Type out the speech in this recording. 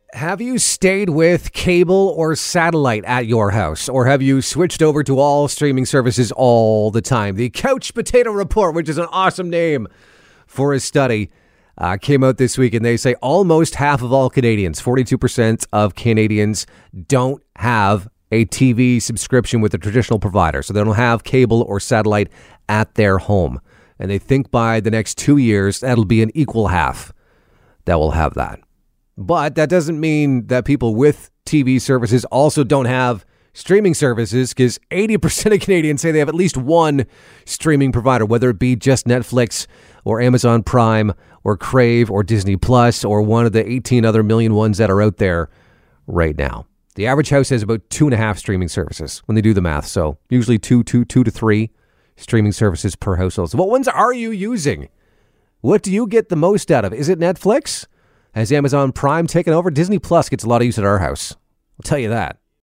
Have you stayed with cable or satellite at your house? Or have you switched over to all streaming services all the time? The Couch Potato Report, which is an awesome name for a study, came out this week, and they say almost half of all Canadians, 42% of Canadians, don't have a TV subscription with a traditional provider. So they don't have cable or satellite at their home. And they think by the next 2 years, that'll be an equal half that will have that. But that doesn't mean that people with TV services also don't have streaming services, because 80% of Canadians say they have at least one streaming provider, whether it be just Netflix or Amazon Prime or Crave or Disney Plus or one of the 18 other million ones that are out there right now. The average house has about 2.5 streaming services when they do the math. So usually two to three streaming services per household. So what ones are you using? What do you get the most out of? Is it Netflix? Has Amazon Prime taken over? Disney Plus gets a lot of use at our house. I'll tell you that.